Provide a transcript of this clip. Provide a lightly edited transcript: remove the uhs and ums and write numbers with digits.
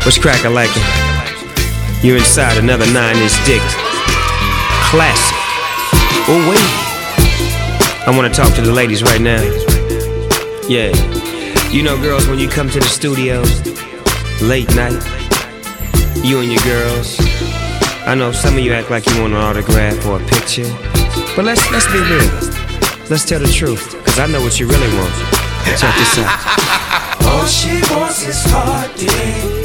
What's crack, I like it. You're inside another 9-inch dick. Classic. Oh wait, I wanna talk to the ladies right now. Yeah, you know girls, when you come to the studio late night, you and your girls, I know some of you act like you want an autograph or a picture, but let's be real. Let's tell the truth, cause I know what you really want. Check this out. All she wants is heart dick.